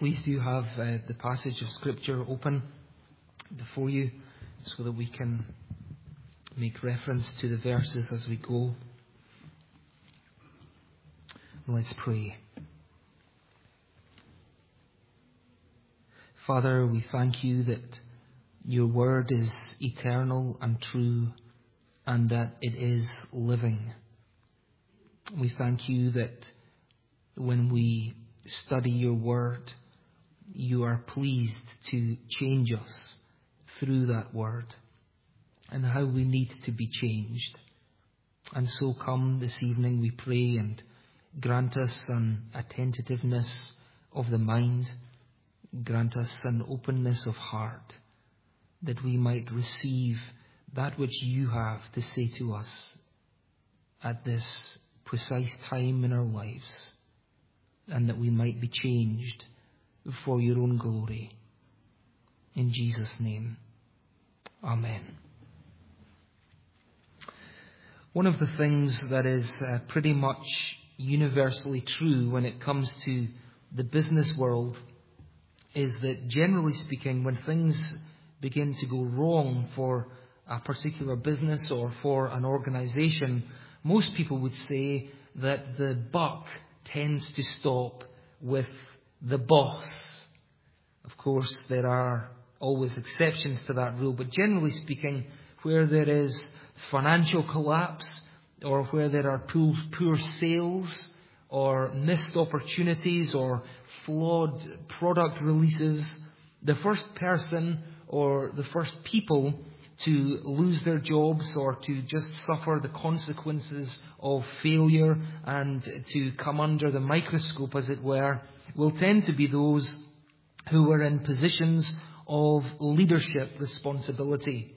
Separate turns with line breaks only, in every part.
Please do have the passage of Scripture open before you so that we can make reference to the verses as we go. Let's pray. Father, we thank you that your word is eternal and true and that it is living. We thank you that when we study your word, you are pleased to change us through that word and how we need to be changed. And so come this evening, we pray, and grant us an attentiveness of the mind, grant us an openness of heart, that we might receive that which you have to say to us at this precise time in our lives, and that we might be changed for your own glory. In Jesus' name, amen. One of the things that is pretty much universally true when it comes to the business world is that, generally speaking, when things begin to go wrong for a particular business or for an organization, most people would say that the buck tends to stop with the boss. Of course, there are always exceptions to that rule, but generally speaking, where there is financial collapse or where there are poor sales or missed opportunities or flawed product releases, the first person or the first people to lose their jobs or to just suffer the consequences of failure and to come under the microscope, as it were, will tend to be those who are in positions of leadership responsibility.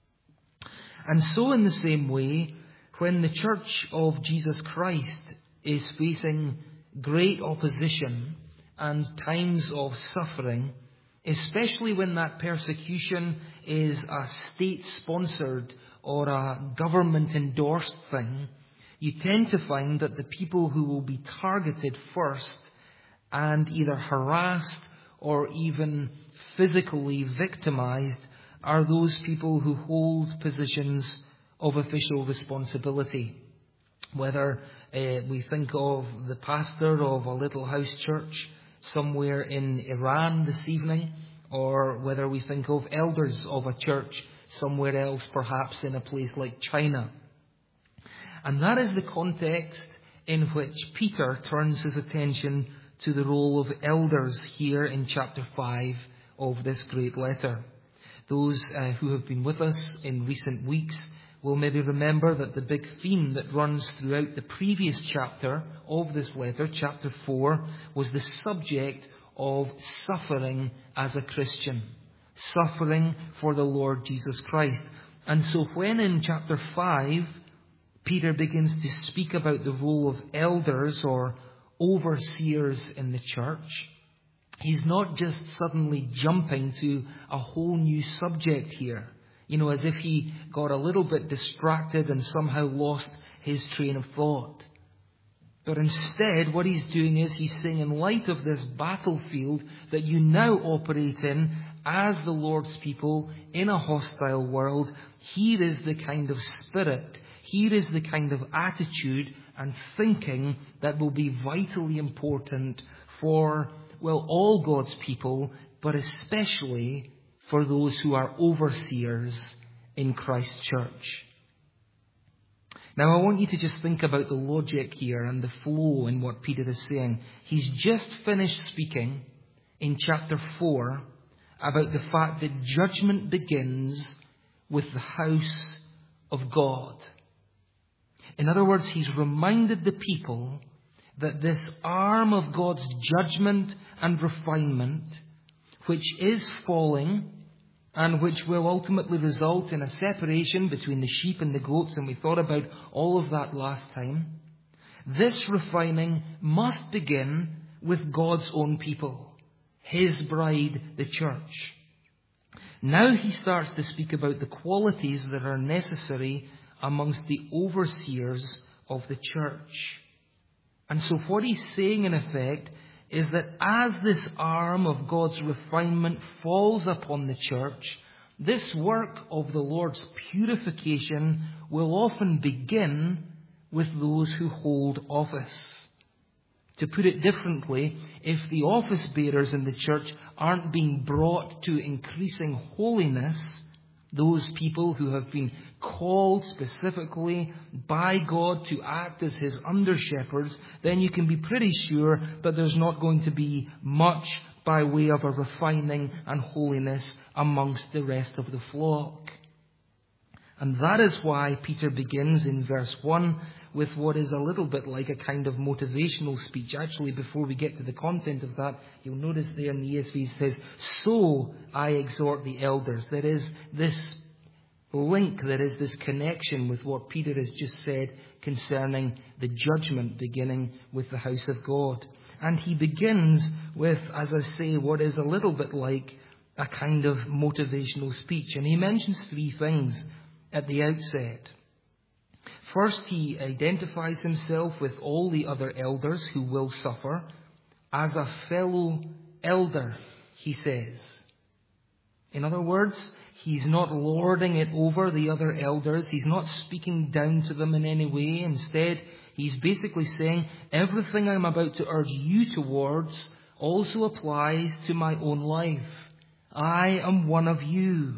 And so in the same way, when the Church of Jesus Christ is facing great opposition and times of suffering, especially when that persecution is a state-sponsored or a government-endorsed thing, you tend to find that the people who will be targeted first and either harassed or even physically victimized are those people who hold positions of official responsibility. Whether we think of the pastor of a little house church somewhere in Iran this evening, or whether we think of elders of a church somewhere else, perhaps in a place like China. And that is the context in which Peter turns his attention to the role of elders here in chapter 5 of this great letter. Those who have been with us in recent weeks will maybe remember that the big theme that runs throughout the previous chapter of this letter, chapter 4, was the subject of suffering as a Christian, suffering for the Lord Jesus Christ. And so when in chapter 5, Peter begins to speak about the role of elders or overseers in the church, he's not just suddenly jumping to a whole new subject here, as if he got a little bit distracted and somehow lost his train of thought. But instead, what he's doing is he's saying, in light of this battlefield that you now operate in as the Lord's people in a hostile world, here is the kind of spirit, here is the kind of attitude and thinking that will be vitally important for, all God's people, but especially for those who are overseers in Christ's church. Now, I want you to just think about the logic here and the flow in what Peter is saying. He's just finished speaking in chapter 4 about the fact that judgment begins with the house of God. In other words, he's reminded the people that this arm of God's judgment and refinement, which is falling and which will ultimately result in a separation between the sheep and the goats, and we thought about all of that last time, this refining must begin with God's own people, his bride, the church. Now he starts to speak about the qualities that are necessary amongst the overseers of the church. And so what he's saying, in effect, is that as this arm of God's refinement falls upon the church, this work of the Lord's purification will often begin with those who hold office. To put it differently, if the office bearers in the church aren't being brought to increasing holiness, those people who have been called specifically by God to act as His under-shepherds, then you can be pretty sure that there's not going to be much by way of a refining and holiness amongst the rest of the flock. And that is why Peter begins in verse 1 with what is a little bit like a kind of motivational speech. Actually, before we get to the content of that, you'll notice there in the ESV it says, "So I exhort the elders." There is this link, there is this connection with what Peter has just said concerning the judgment beginning with the house of God. And he begins with, as I say, what is a little bit like a kind of motivational speech. And he mentions three things at the outset. First, he identifies himself with all the other elders who will suffer as a fellow elder, he says. In other words, he's not lording it over the other elders. He's not speaking down to them in any way. Instead, he's basically saying, everything I'm about to urge you towards also applies to my own life. I am one of you.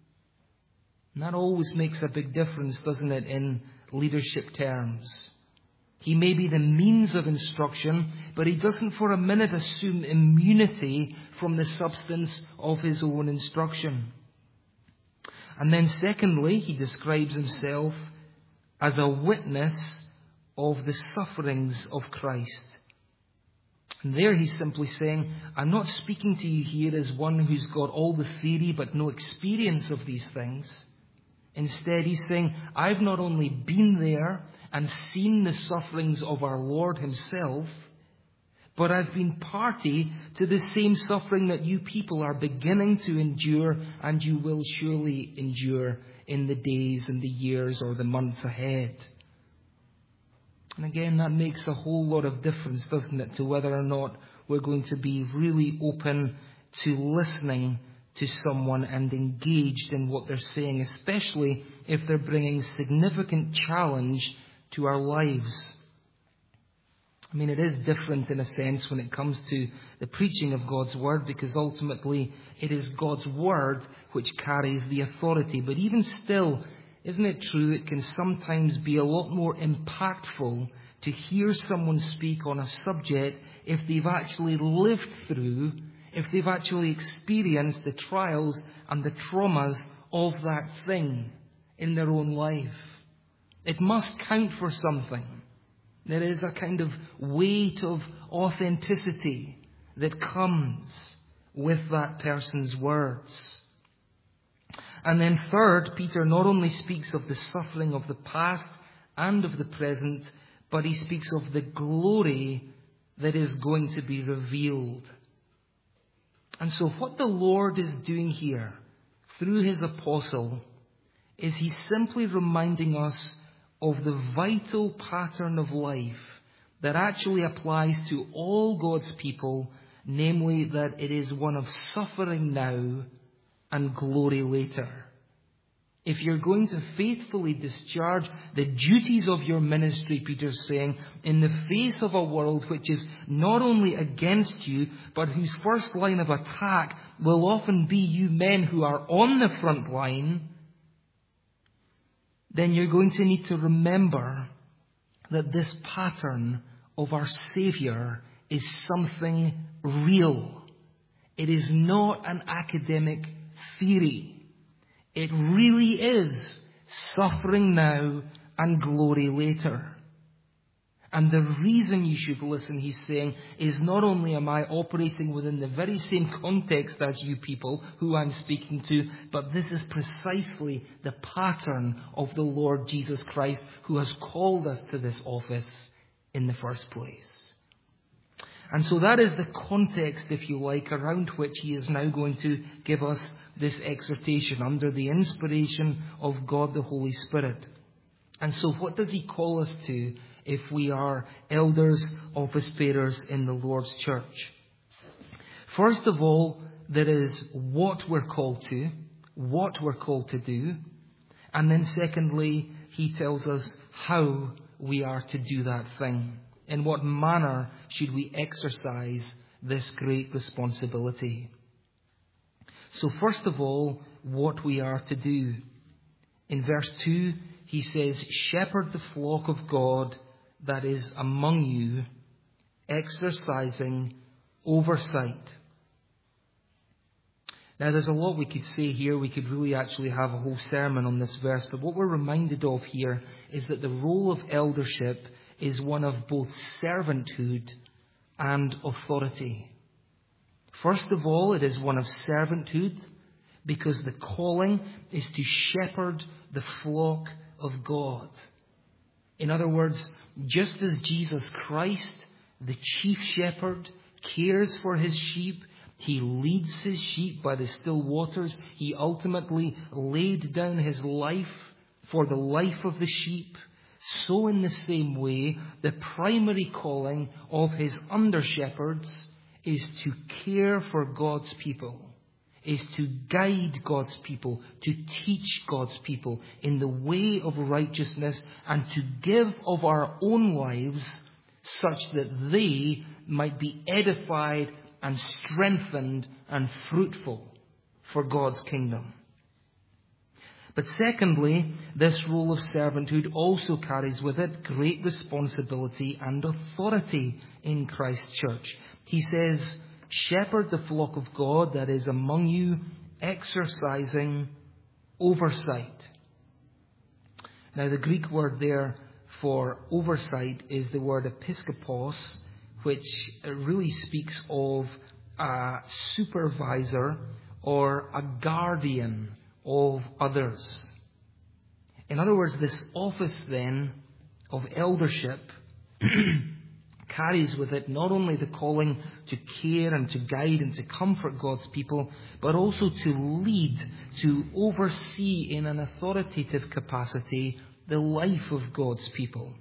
And that always makes a big difference, doesn't it, in leadership terms. He may be the means of instruction, but he doesn't for a minute assume immunity from the substance of his own instruction. And then secondly, he describes himself as a witness of the sufferings of Christ. And there he's simply saying, I'm not speaking to you here as one who's got all the theory but no experience of these things. Instead, he's saying, I've not only been there and seen the sufferings of our Lord himself, but I've been party to the same suffering that you people are beginning to endure, and you will surely endure in the days and the years or the months ahead. And again, that makes a whole lot of difference, doesn't it, to whether or not we're going to be really open to listening to someone and engaged in what they're saying, especially if they're bringing significant challenge to our lives. I mean, it is different in a sense when it comes to the preaching of God's Word, because ultimately it is God's Word which carries the authority. But even still, isn't it true it can sometimes be a lot more impactful to hear someone speak on a subject if they've actually lived through, if they've actually experienced the trials and the traumas of that thing in their own life? It must count for something. There is a kind of weight of authenticity that comes with that person's words. And then third, Peter not only speaks of the suffering of the past and of the present, but he speaks of the glory that is going to be revealed. And so what the Lord is doing here through his apostle is he's simply reminding us of the vital pattern of life that actually applies to all God's people, namely that it is one of suffering now and glory later. If you're going to faithfully discharge the duties of your ministry, Peter's saying, in the face of a world which is not only against you, but whose first line of attack will often be you men who are on the front line, then you're going to need to remember that this pattern of our Savior is something real. It is not an academic theory. It really is suffering now and glory later. And the reason you should listen, he's saying, is not only am I operating within the very same context as you people who I'm speaking to, but this is precisely the pattern of the Lord Jesus Christ, who has called us to this office in the first place. And so that is the context, if you like, around which he is now going to give us this exhortation under the inspiration of God the Holy Spirit. And so what does he call us to if we are elders, office bearers in the Lord's church. First of all, there is what we're called to do. And then secondly, he tells us how we are to do that thing. In what manner should we exercise this great responsibility? So first of all, what we are to do. In verse 2, he says, shepherd the flock of God that is among you, exercising oversight. Now, there's a lot we could say here. We could really actually have a whole sermon on this verse. But what we're reminded of here is that the role of eldership is one of both servanthood and authority. First of all, it is one of servanthood because the calling is to shepherd the flock of God. In other words, just as Jesus Christ, the chief shepherd, cares for his sheep, he leads his sheep by the still waters. He ultimately laid down his life for the life of the sheep. So in the same way, the primary calling of his under-shepherds is to care for God's people, is to guide God's people, to teach God's people in the way of righteousness, and to give of our own lives such that they might be edified and strengthened and fruitful for God's kingdom. But secondly, this role of servanthood also carries with it great responsibility and authority in Christ's church. He says, shepherd the flock of God that is among you, exercising oversight. Now, the Greek word there for oversight is the word episkopos, which really speaks of a supervisor or a guardian of others. In other words, this office then of eldership carries with it not only the calling to care and to guide and to comfort God's people, but also to lead, to oversee in an authoritative capacity the life of God's people.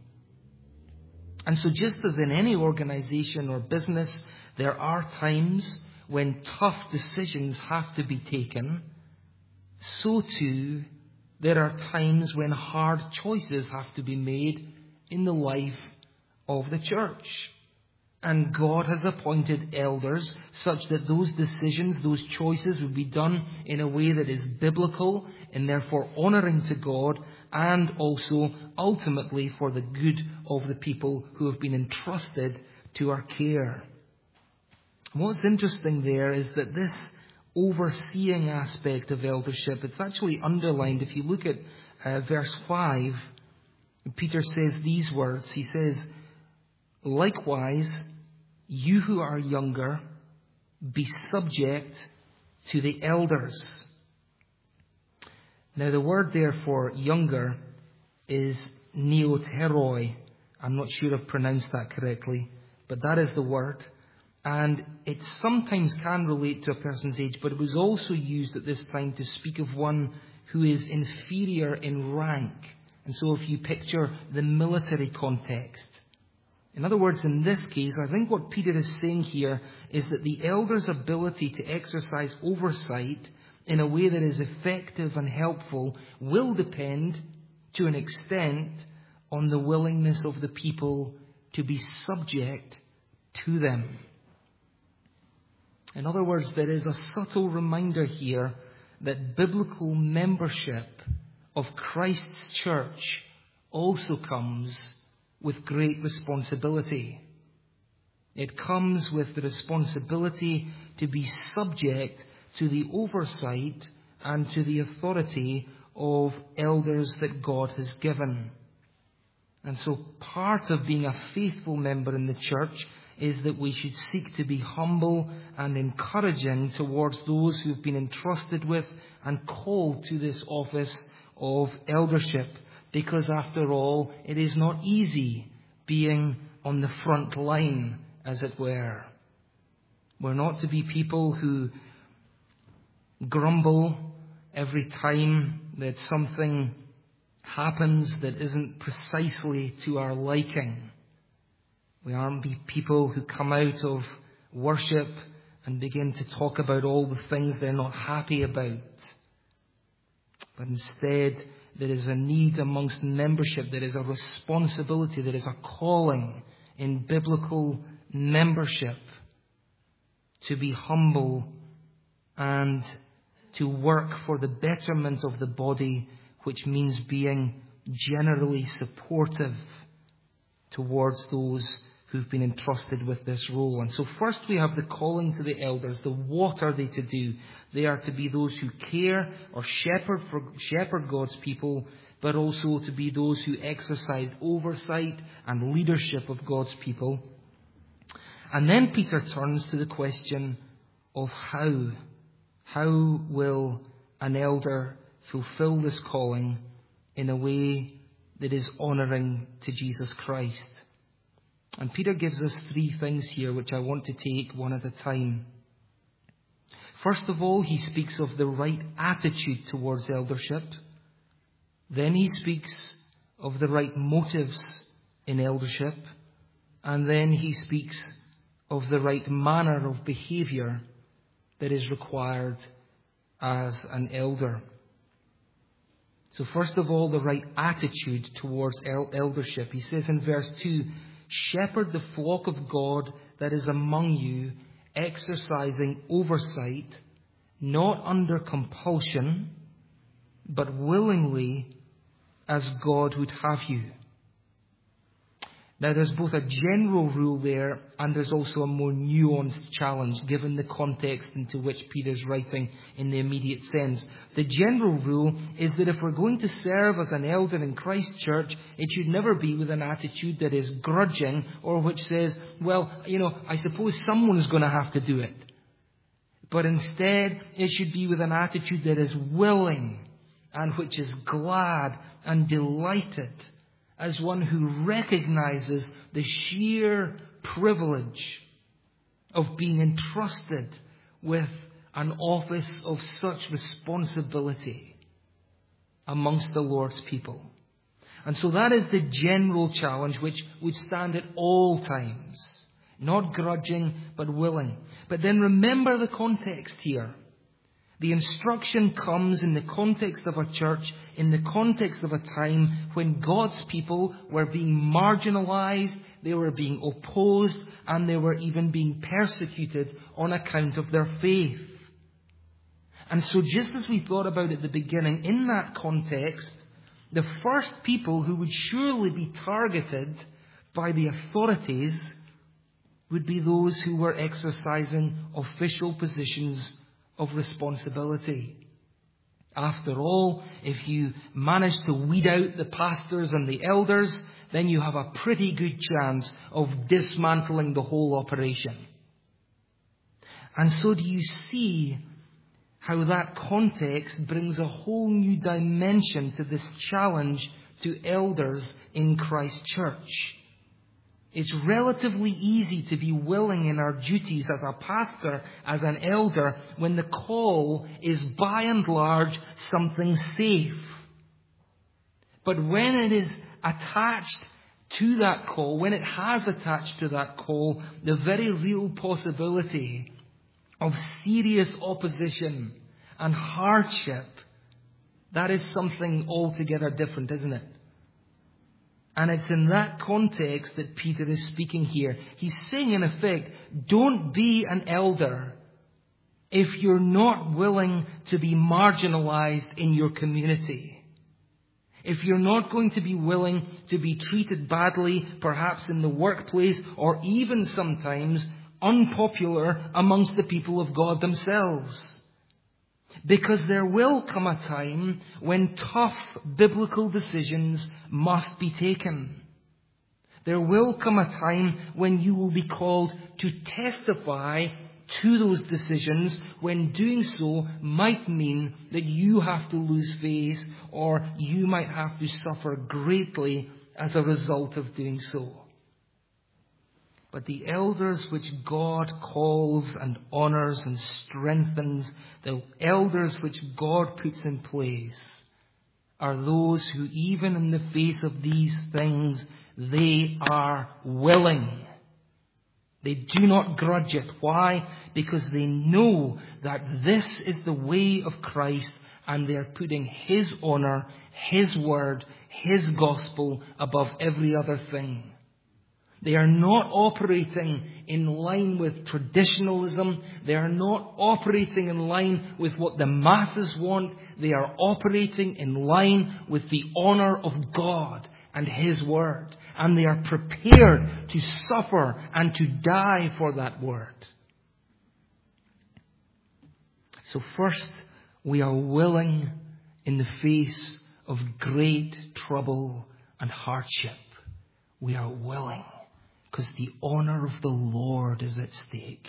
And so just as in any organization or business, there are times when tough decisions have to be taken, so too there are times when hard choices have to be made in the life of the church. And God has appointed elders such that those decisions, those choices would be done in a way that is biblical and therefore honoring to God, and also ultimately for the good of the people who have been entrusted to our care. What's interesting there is that this overseeing aspect of eldership, it's actually underlined. If you look at verse 5, Peter says these words. He says, likewise, you who are younger, be subject to the elders. Now, the word there for younger is neoteroi. I'm not sure I've pronounced that correctly, but that is the word. And it sometimes can relate to a person's age, but it was also used at this time to speak of one who is inferior in rank. And so if you picture the military context. In other words, in this case, I think what Peter is saying here is that the elder's ability to exercise oversight in a way that is effective and helpful will depend, to an extent, on the willingness of the people to be subject to them. In other words, there is a subtle reminder here that biblical membership of Christ's church also comes with great responsibility. It comes with the responsibility to be subject to the oversight and to the authority of elders that God has given. And so part of being a faithful member in the church is that we should seek to be humble and encouraging towards those who have been entrusted with and called to this office of eldership. Because after all, it is not easy being on the front line, as it were. We're not to be people who grumble every time that something happens that isn't precisely to our liking. We aren't people who come out of worship and begin to talk about all the things they're not happy about. But instead, there is a need amongst membership. There is a responsibility. There is a calling in biblical membership to be humble and to work for the betterment of the body, which means being generally supportive towards those who've been entrusted with this role. And so first we have the calling to the elders. What are they to do? They are to be those who care or shepherd God's people, but also to be those who exercise oversight and leadership of God's people. And then Peter turns to the question of how. How will an elder fulfill this calling in a way that is honouring to Jesus Christ? And Peter gives us 3 things here which I want to take one at a time. First of all, he speaks of the right attitude towards eldership. Then he speaks of the right motives in eldership. And then he speaks of the right manner of behaviour that is required as an elder. So first of all, the right attitude towards eldership. He says in verse 2, "Shepherd the flock of God that is among you, exercising oversight, not under compulsion, but willingly, as God would have you." Now there's both a general rule there and there's also a more nuanced challenge given the context into which Peter's writing in the immediate sense. The general rule is that if we're going to serve as an elder in Christ Church, it should never be with an attitude that is grudging or which says, well, I suppose someone's going to have to do it. But instead, it should be with an attitude that is willing and which is glad and delighted, as one who recognizes the sheer privilege of being entrusted with an office of such responsibility amongst the Lord's people. And so that is the general challenge which would stand at all times. Not grudging, but willing. But then remember the context here. The instruction comes in the context of a church, in the context of a time when God's people were being marginalized, they were being opposed, and they were even being persecuted on account of their faith. And so just as we thought about at the beginning, in that context, the first people who would surely be targeted by the authorities would be those who were exercising official positions of responsibility. After all, if you manage to weed out the pastors and the elders, then you have a pretty good chance of dismantling the whole operation. And so do you see how that context brings a whole new dimension to this challenge to elders in Christ Church? It's relatively easy to be willing in our duties as a pastor, as an elder, when the call is by and large something safe. But when it is attached to that call, when it has attached to that call, the very real possibility of serious opposition and hardship, that is something altogether different, isn't it? And it's in that context that Peter is speaking here. He's saying, in effect, don't be an elder if you're not willing to be marginalized in your community. If you're not going to be willing to be treated badly, perhaps in the workplace, or even sometimes unpopular amongst the people of God themselves. Because there will come a time when tough biblical decisions must be taken. There will come a time when you will be called to testify to those decisions, when doing so might mean that you have to lose face or you might have to suffer greatly as a result of doing so. But the elders which God calls and honours and strengthens, the elders which God puts in place, are those who, even in the face of these things, they are willing. They do not grudge it. Why? Because they know that this is the way of Christ, and they are putting His honor, His word, His gospel above every other thing. They are not operating in line with traditionalism. They are not operating in line with what the masses want. They are operating in line with the honor of God and His word. And they are prepared to suffer and to die for that word. So first, we are willing in the face of great trouble and hardship. We are willing because the honor of the Lord is at stake.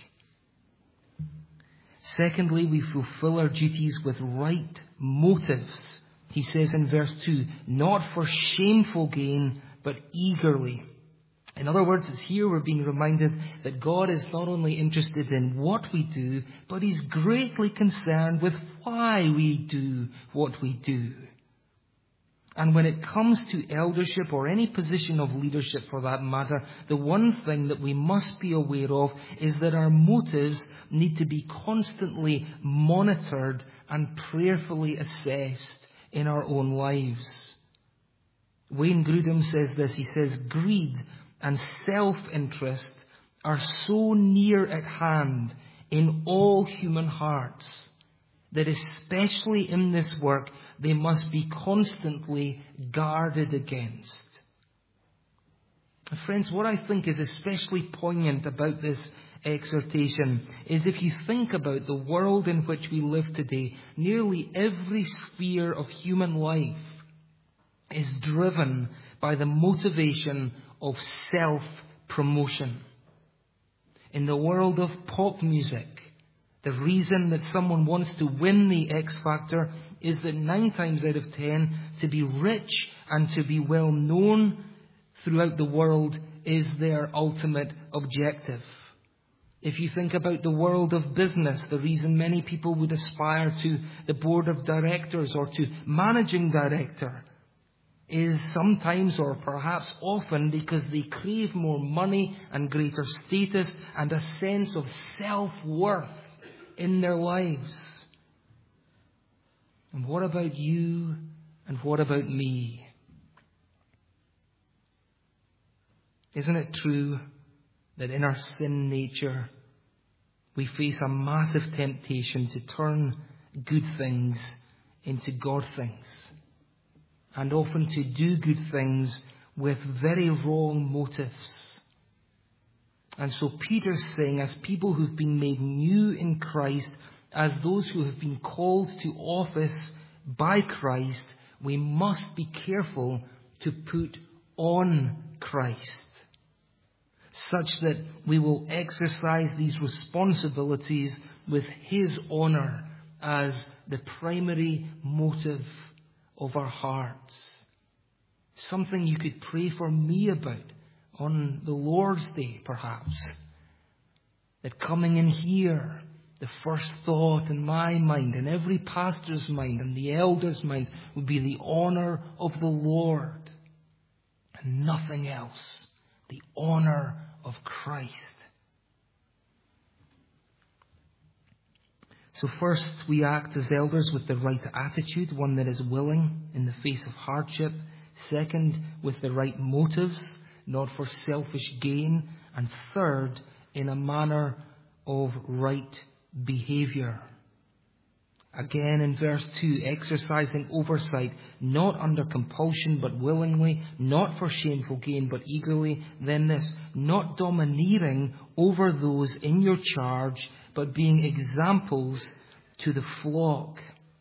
Secondly, we fulfill our duties with right motives. He says in verse 2, not for shameful gain, but eagerly. In other words, it's here we're being reminded that God is not only interested in what we do, but He's greatly concerned with why we do what we do. And when it comes to eldership or any position of leadership for that matter, the one thing that we must be aware of is that our motives need to be constantly monitored and prayerfully assessed in our own lives. Wayne Grudem says this. He says, greed and self-interest are so near at hand in all human hearts that especially in this work, they must be constantly guarded against. Friends, what I think is especially poignant about this exhortation is if you think about the world in which we live today, nearly every sphere of human life is driven by the motivation of self-promotion. In the world of pop music, the reason that someone wants to win the X Factor is that 9 times out of 10, to be rich and to be well known throughout the world is their ultimate objective. If you think about the world of business, the reason many people would aspire to the board of directors or to managing director is sometimes or perhaps often because they crave more money and greater status and a sense of self-worth in their lives. And what about you and what about me? Isn't it true that in our sin nature we face a massive temptation to turn good things into God things, and often to do good things with very wrong motives? And so Peter's saying, as people who've been made new in Christ, as those who have been called to office by Christ, we must be careful to put on Christ, such that we will exercise these responsibilities with His honor as the primary motive of our hearts. Something you could pray for me about on the Lord's Day, perhaps. That coming in here, the first thought in my mind, in every pastor's mind, and the elders' mind, would be the honor of the Lord and nothing else. The honor of Christ. So first, we act as elders with the right attitude, one that is willing in the face of hardship. Second, with the right motives, not for selfish gain. And third, in a manner of right behavior. Again in verse 2, exercising oversight, not under compulsion but willingly, not for shameful gain but eagerly. Then this, not domineering over those in your charge, but being examples to the flock.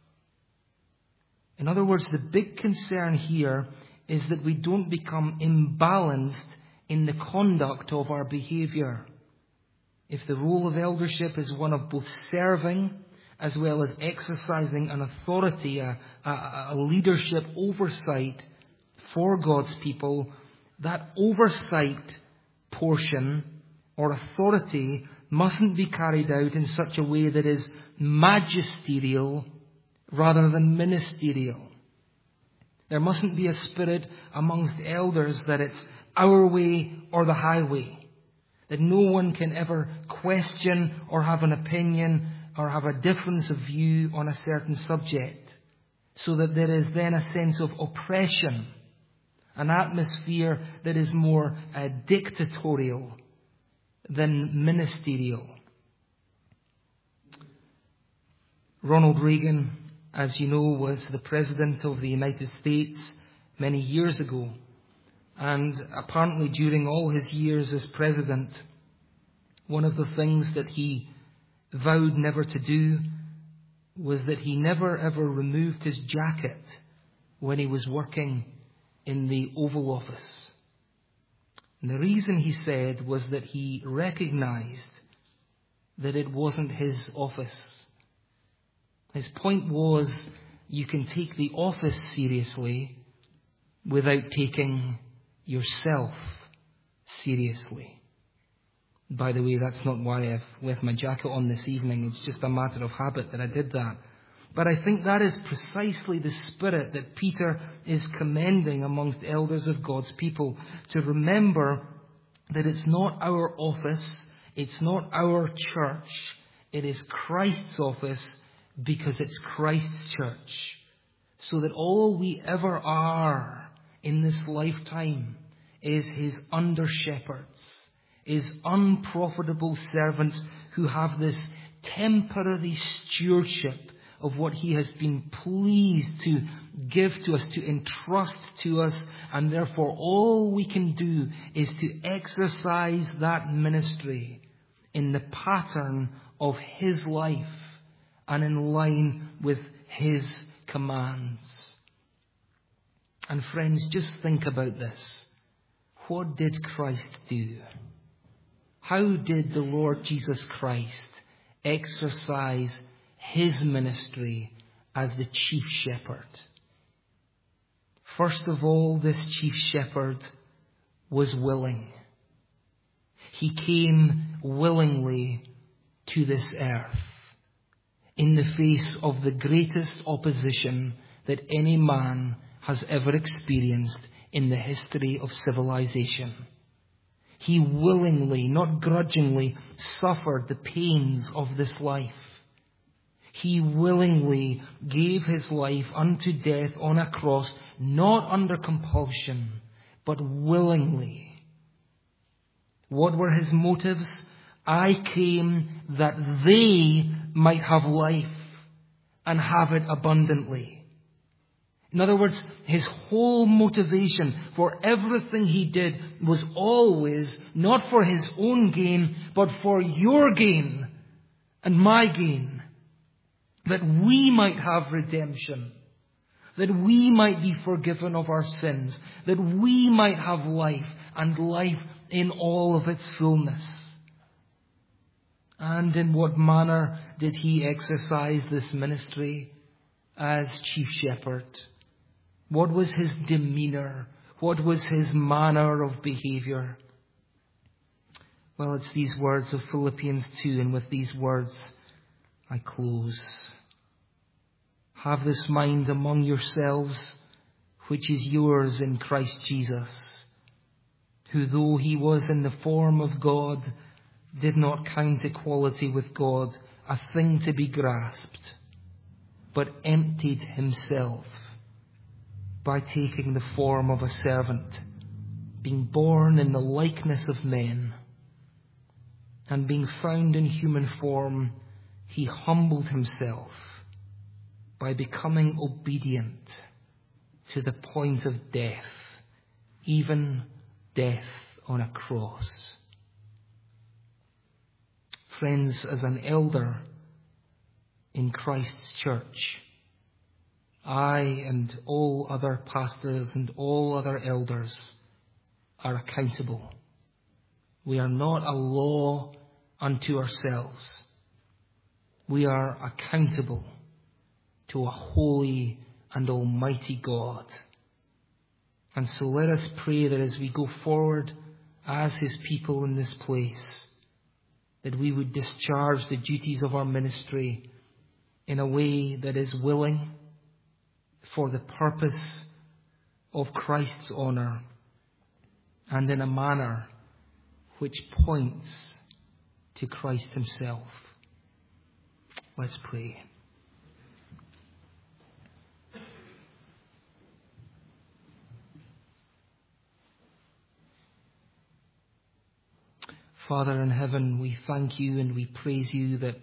In other words, the big concern here is that we don't become imbalanced in the conduct of our behavior. If the role of eldership is one of both serving as well as exercising an authority, a leadership oversight for God's people, that oversight portion or authority mustn't be carried out in such a way that is magisterial rather than ministerial. There mustn't be a spirit amongst elders that it's our way or the highway, that no one can ever question or have an opinion or have a difference of view on a certain subject, so that there is then a sense of oppression, an atmosphere that is more dictatorial than ministerial. Ronald Reagan, as you know, was the President of the United States many years ago. And apparently during all his years as President, one of the things that he vowed never to do was that he never ever removed his jacket when he was working in the Oval Office. And the reason, he said, was that he recognized that it wasn't his office. His point was, you can take the office seriously without taking yourself seriously. By the way, that's not why I've left my jacket on this evening. It's just a matter of habit that I did that. But I think that is precisely the spirit that Peter is commending amongst elders of God's people, to remember that it's not our office, it's not our church, it is Christ's office, because it's Christ's church. So that all we ever are in this lifetime is his under-shepherds, is unprofitable servants who have this temporary stewardship of what he has been pleased to give to us, to entrust to us, and therefore all we can do is to exercise that ministry in the pattern of his life and in line with his commands. And friends, just think about this. What did Christ do? How did the Lord Jesus Christ exercise his ministry as the chief shepherd? First of all, this chief shepherd was willing. He came willingly to this earth in the face of the greatest opposition that any man has ever experienced in the history of civilization. He willingly, not grudgingly, suffered the pains of this life. He willingly gave his life unto death on a cross, not under compulsion, but willingly. What were his motives? I came that they might have life and have it abundantly. In other words, his whole motivation for everything he did was always not for his own gain, but for your gain and my gain. That we might have redemption. That we might be forgiven of our sins. That we might have life, and life in all of its fullness. And in what manner did he exercise this ministry as chief shepherd? What was his demeanor? What was his manner of behavior? Well, it's these words of Philippians 2, and with these words I close. Have this mind among yourselves, which is yours in Christ Jesus, who though he was in the form of God, did not count equality with God a thing to be grasped, but emptied himself by taking the form of a servant, being born in the likeness of men, and being found in human form, he humbled himself by becoming obedient to the point of death, even death on a cross. Friends, as an elder in Christ's church, I and all other pastors and all other elders are accountable. We are not a law unto ourselves. We are accountable to a holy and almighty God. And so let us pray that as we go forward as his people in this place, that we would discharge the duties of our ministry in a way that is willing, for the purpose of Christ's honour and in a manner which points to Christ himself. Let's pray. Father in heaven, we thank you and we praise you that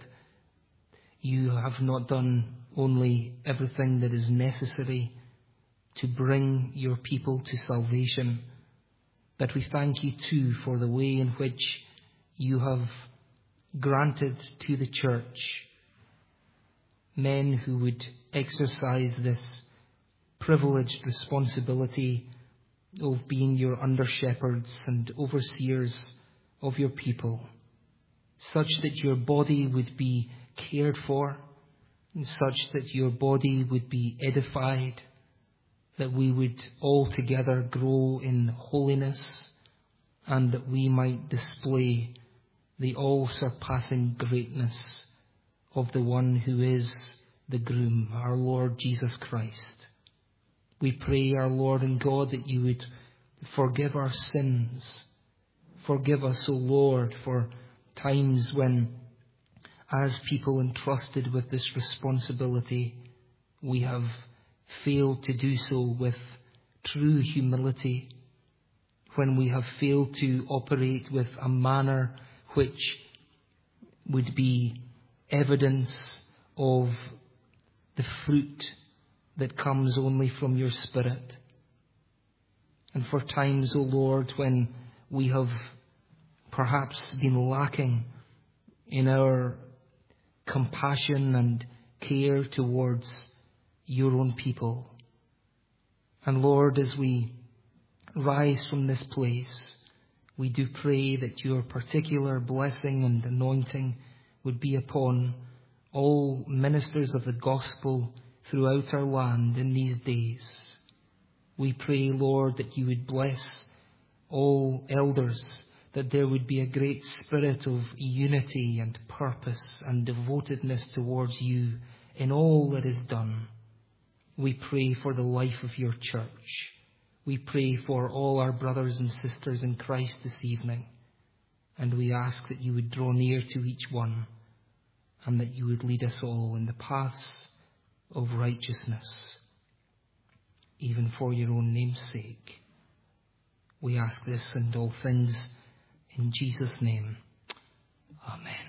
you have not done only everything that is necessary to bring your people to salvation, but we thank you too for the way in which you have granted to the church men who would exercise this privileged responsibility of being your under-shepherds and overseers of your people, such that your body would be cared for, and such that your body would be edified, that we would all together grow in holiness, and that we might display the all-surpassing greatness of the one who is the groom, our Lord Jesus Christ. We pray, our Lord and God, that you would forgive our sins. Forgive us, O Lord, for times when, as people entrusted with this responsibility, we have failed to do so with true humility, when we have failed to operate with a manner which would be evidence of the fruit that comes only from your Spirit. And for times, O Lord, when we have perhaps been lacking in our compassion and care towards your own people. And Lord, as we rise from this place, we do pray that your particular blessing and anointing would be upon all ministers of the gospel throughout our land in these days. We pray, Lord, that you would bless all elders, that there would be a great spirit of unity and purpose and devotedness towards you in all that is done. We pray for the life of your church. We pray for all our brothers and sisters in Christ this evening. And we ask that you would draw near to each one and that you would lead us all in the paths of righteousness, even for your own name's sake. We ask this and all things in Jesus' name. Amen.